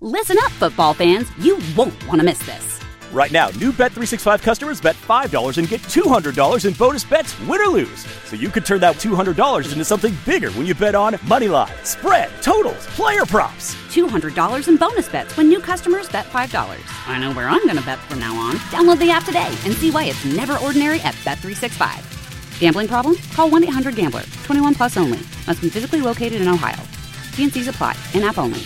Listen up, football fans. You won't want to miss this. Right now, new Bet365 customers bet $5 and get $200 in bonus bets, win or lose. So you could turn that $200 into something bigger when you bet on money line, spread, totals, player props. $200 in bonus bets when new customers bet $5. I know where I'm going to bet from now on. Download the app today and see why it's never ordinary at Bet365. Gambling problem? Call 1-800-GAMBLER. 21 plus only. Must be physically located in Ohio. T&Cs apply. In-app only.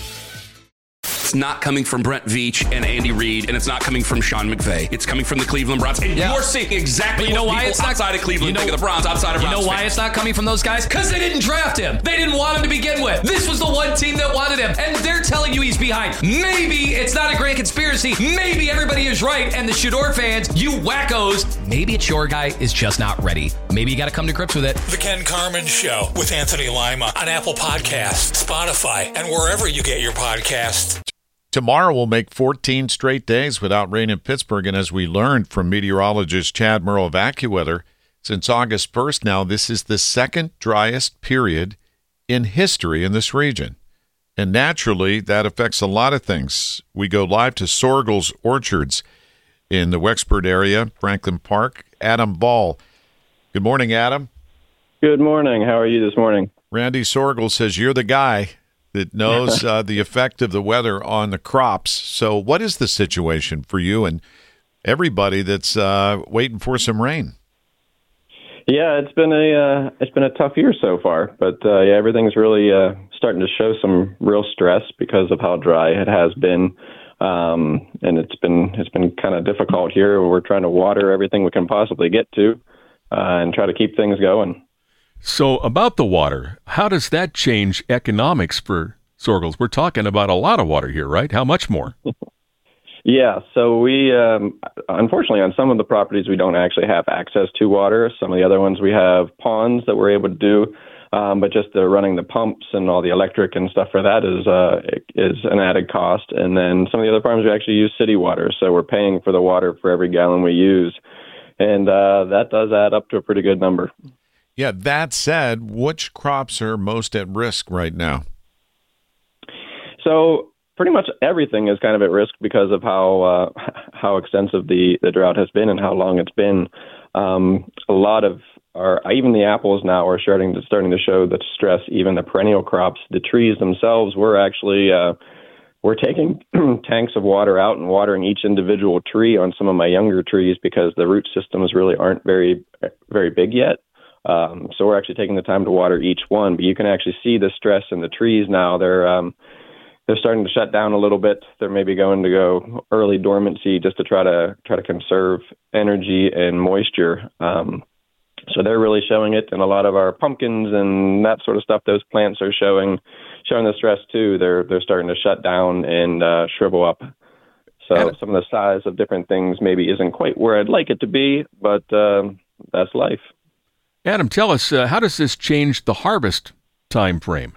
It's not coming from Brent Veach and Andy Reid, and it's not coming from Sean McVay. It's coming from the Cleveland Browns. And you're seeing exactly what people outside of Cleveland think of the Browns, outside of Browns. You know why it's not coming from those guys? Because they didn't draft him. They didn't want him to begin with. This was the one team that wanted him, and they're telling you he's behind. Maybe it's not a grand conspiracy. Maybe everybody is right, and the Shador fans, you wackos, maybe it's your guy is just not ready. Maybe you got to come to grips with it. The Ken Carman Show with Anthony Lima on Apple Podcasts, Spotify, and wherever you get your podcasts. Tomorrow will make 14 straight days without rain in Pittsburgh, and as we learned from meteorologist Chad Merle of AccuWeather, since August 1st now, this is the second driest period in history in this region. And naturally, that affects a lot of things. We go live to Sorgel's Orchards in the Wexford area, Franklin Park. Adam Ball. Good morning, Adam. Good morning. How are you this morning? Randy Sorgel says you're the guy that knows the effect of the weather on the crops. So what is the situation for you and everybody that's waiting for some rain? Yeah, it's been a tough year so far, but everything's really starting to show some real stress because of how dry it has been, and it's been kind of difficult here. We're trying to water everything we can possibly get to and try to keep things going. So about the water, how does that change economics for Sorgels? We're talking about a lot of water here, right? How much more? Yeah, so we, unfortunately, on some of the properties, we don't actually have access to water. Some of the other ones, we have ponds that we're able to do, but just running the pumps and all the electric and stuff for that is an added cost. And then some of the other farms, we actually use city water, so we're paying for the water for every gallon we use. And that does add up to a pretty good number. Yeah, that said, which crops are most at risk right now? So pretty much everything is kind of at risk because of how extensive the drought has been and how long it's been. A lot of even the apples now are starting to show the stress. Even the perennial crops, the trees themselves, we're taking tanks of water out and watering each individual tree on some of my younger trees because the root systems really aren't very, very big yet. So we're actually taking the time to water each one, but you can actually see the stress in the trees now. They're starting to shut down a little bit. They're maybe going to go early dormancy just to try to conserve energy and moisture. So they're really showing it, and a lot of our pumpkins and that sort of stuff. Those plants are showing the stress too. They're starting to shut down and shrivel up. So some of the size of different things maybe isn't quite where I'd like it to be, but that's life. Adam, tell us, how does this change the harvest time frame?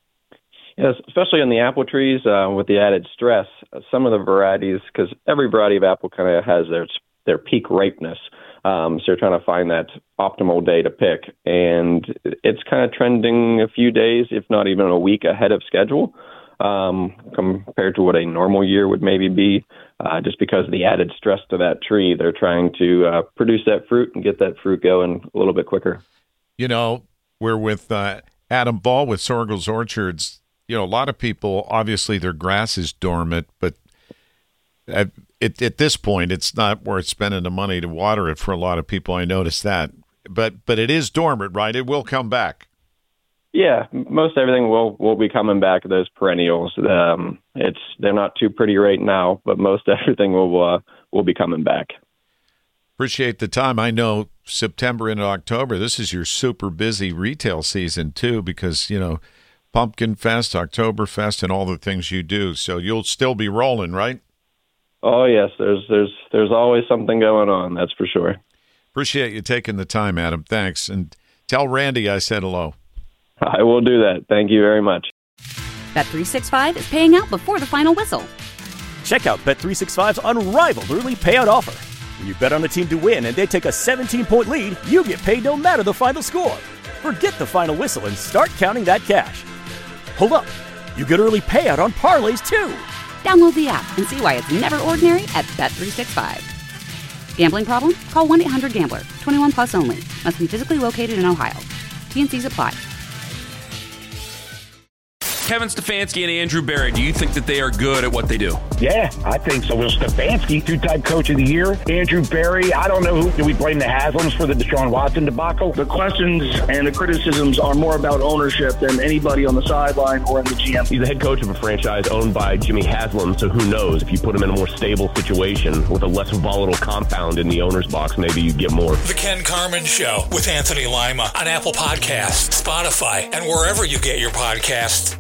Yes, especially on the apple trees with the added stress. Some of the varieties, because every variety of apple kind of has their peak ripeness. So you're trying to find that optimal day to pick. And it's kind of trending a few days, if not even a week ahead of schedule compared to what a normal year would maybe be. Just because of the added stress to that tree, they're trying to produce that fruit and get that fruit going a little bit quicker. You know, we're with Adam Ball with Sorgel's Orchards. You know, a lot of people, obviously their grass is dormant, but at this point, it's not worth spending the money to water it for a lot of people. I noticed that. But it is dormant, right? It will come back. Yeah, most everything will be coming back, those perennials. They're not too pretty right now, but most everything will be coming back. Appreciate the time. I know September into October, this is your super busy retail season too, because, you know, Pumpkin Fest, Oktoberfest, and all the things you do. So you'll still be rolling, right? Oh, yes. There's always something going on, that's for sure. Appreciate you taking the time, Adam. Thanks. And tell Randy I said hello. I will do that. Thank you very much. Bet365 is paying out before the final whistle. Check out Bet365's unrivaled early payout offer. When you bet on a team to win and they take a 17-point lead, you get paid no matter the final score. Forget the final whistle and start counting that cash. Hold up. You get early payout on parlays, too. Download the app and see why it's never ordinary at Bet365. Gambling problem? Call 1-800-GAMBLER. 21 plus only. Must be physically located in Ohio. T&Cs apply. Kevin Stefanski and Andrew Berry, do you think that they are good at what they do? Yeah, I think so. Well, Stefanski, two-time coach of the year. Andrew Berry, I don't know do we blame the Haslams for the Deshaun Watson debacle? The questions and the criticisms are more about ownership than anybody on the sideline or in the GM. He's the head coach of a franchise owned by Jimmy Haslam, so who knows? If you put him in a more stable situation with a less volatile compound in the owner's box, maybe you get more. The Ken Carman Show with Anthony Lima on Apple Podcasts, Spotify, and wherever you get your podcasts.